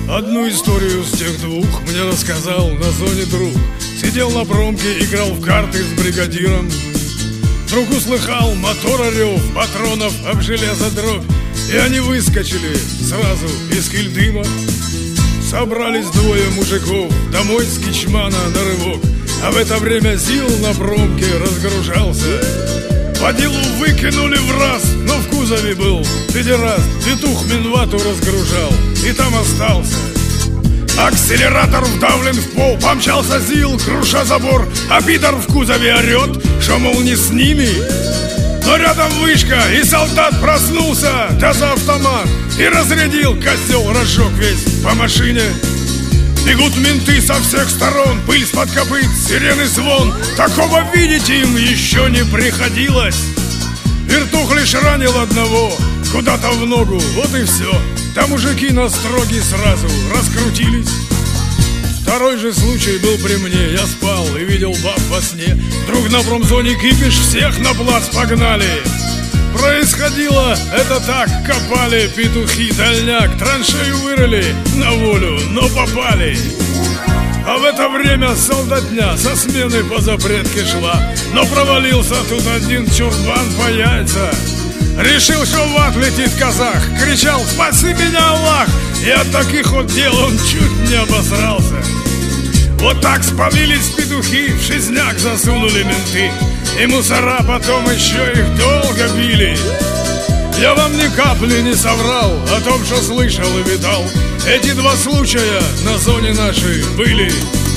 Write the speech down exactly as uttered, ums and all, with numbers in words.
Одну историю с тех двух мне рассказал на зоне друг. Сидел на промке, играл в карты с бригадиром. Вдруг услыхал мотор орёв, патронов об железо дробь. И они выскочили сразу из кильдыма. Собрались двое мужиков домой с кичмана на рывок. А в это время ЗИЛ на промке разгружался. Водилу выкинули в раз, но в кузове был педераст. Петух Минвату разгружал и там остался. Акселератор вдавлен в пол, помчался ЗИЛ, круша забор. А пидор в кузове орёт, что, мол, не с ними. Но рядом вышка, и солдат проснулся, да за автомат, и разрядил козел, разжег весь по машине. Бегут менты со всех сторон, пыль с-под копыт, сирены звон. Такого видеть им еще не приходилось. Вертух лишь ранил одного, куда-то в ногу, вот и все. Да мужики на строге сразу раскрутились. Второй же случай был при мне. Я спал и видел баб во сне. Вдруг на промзоне кипиш, всех на плац погнали. Происходило это так: копали петухи дальняк, траншею вырыли, на волю, но попали. А в это время солдатня со смены по запретке шла. Но провалился тут один чурбан по яйца. Решил, что в ад летит казах. Кричал: «Спаси меня, Аллах!» И от таких вот дел он чуть не обосрался. Вот так спалились петухи, в шизняк засунули менты. И мусора потом еще их долго били. Я вам ни капли не соврал о том, что слышал и видал. Эти два случая на зоне нашей были.